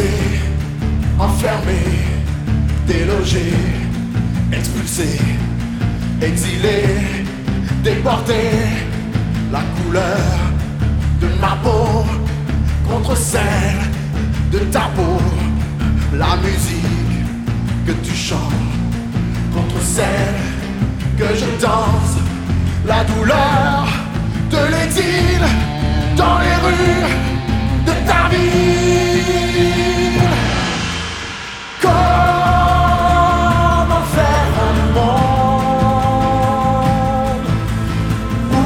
enfermé, délogé, expulsé, exilé, déporté. La couleur de ma peau contre celle de ta peau. La musique que tu chantes contre celle que je danse. La douleur de l'exil dans les rues de ta ville. Comment faire un monde où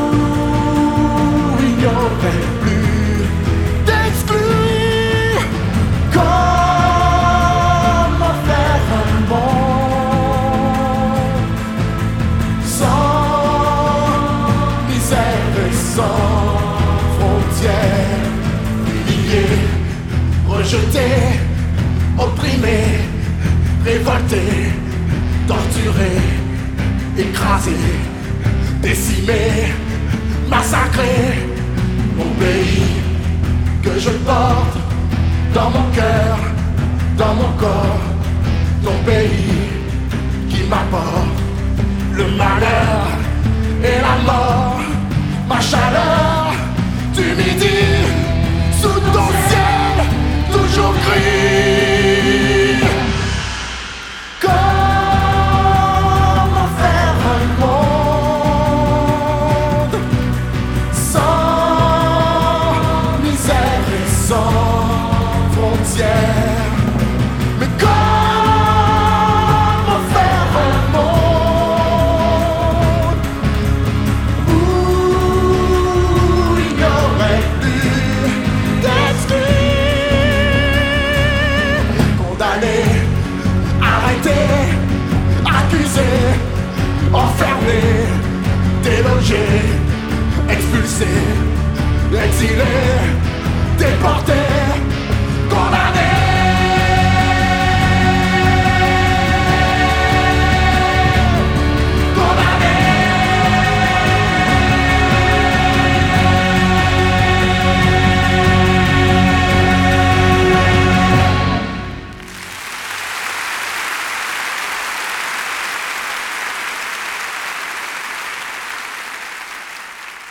il n'y aurait plus d'exclus? Comment faire un monde sans misère et sans frontières? Humilié, rejeté, opprimé, révolté, torturé, écrasé, décimé, massacré. Mon pays que je porte dans mon cœur, dans mon corps. Ton pays qui m'apporte le malheur et la mort. Ma chaleur du midi sous ton ciel toujours gris. Comment faire un monde sans misère et sans frontières? Mais comment faire un monde où il n'y aurait plus d'exclus? Condamné, arrêté, accusé, enfermé, délogé, expulsé, exilé, déporté.